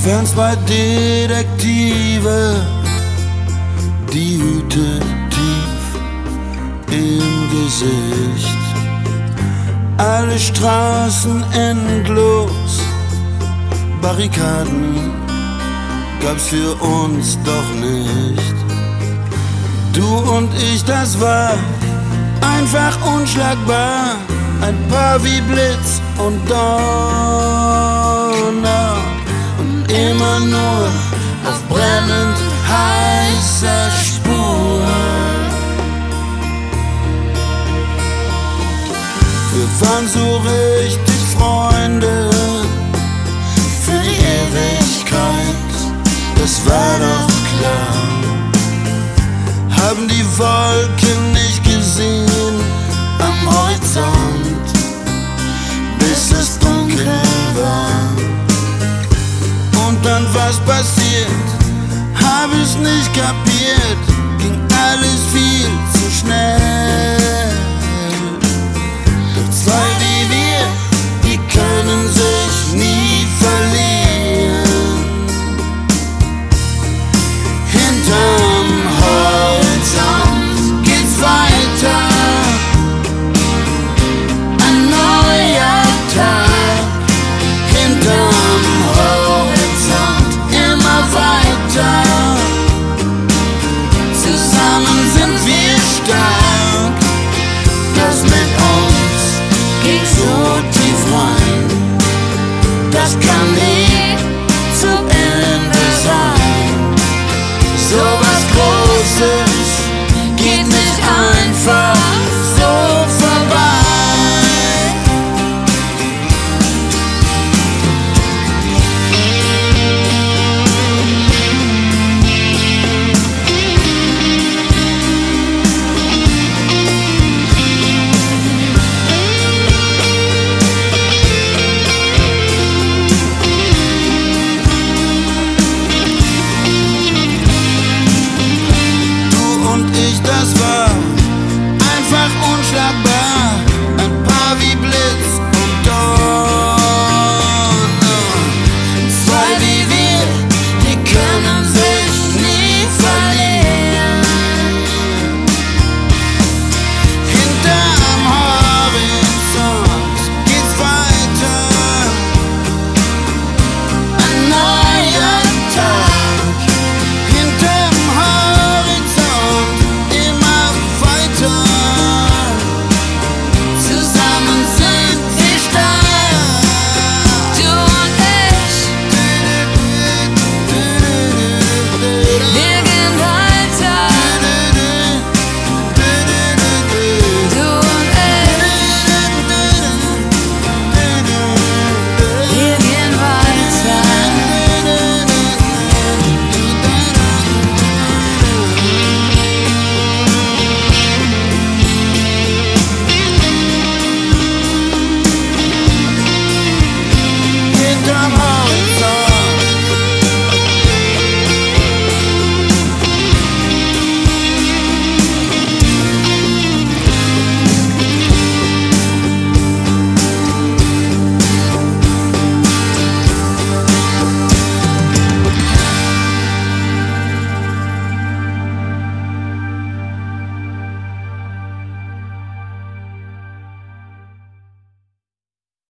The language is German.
wären zwei Detektive, die Hüte tief im Gesicht. Alle Straßen endlos, Barrikaden gab's für uns doch nicht. Du und ich, das war einfach unschlagbar. Ein Paar wie Blitz und Donner und immer nur auf brennend heißer Spur. Wir waren so richtig Freunde für die Ewigkeit, das war doch klar. Haben die Wolken nicht gesehen am Horizont, bis es dunkel war. Und dann was passiert, hab ich's nicht kapiert, ging alles viel zu schnell.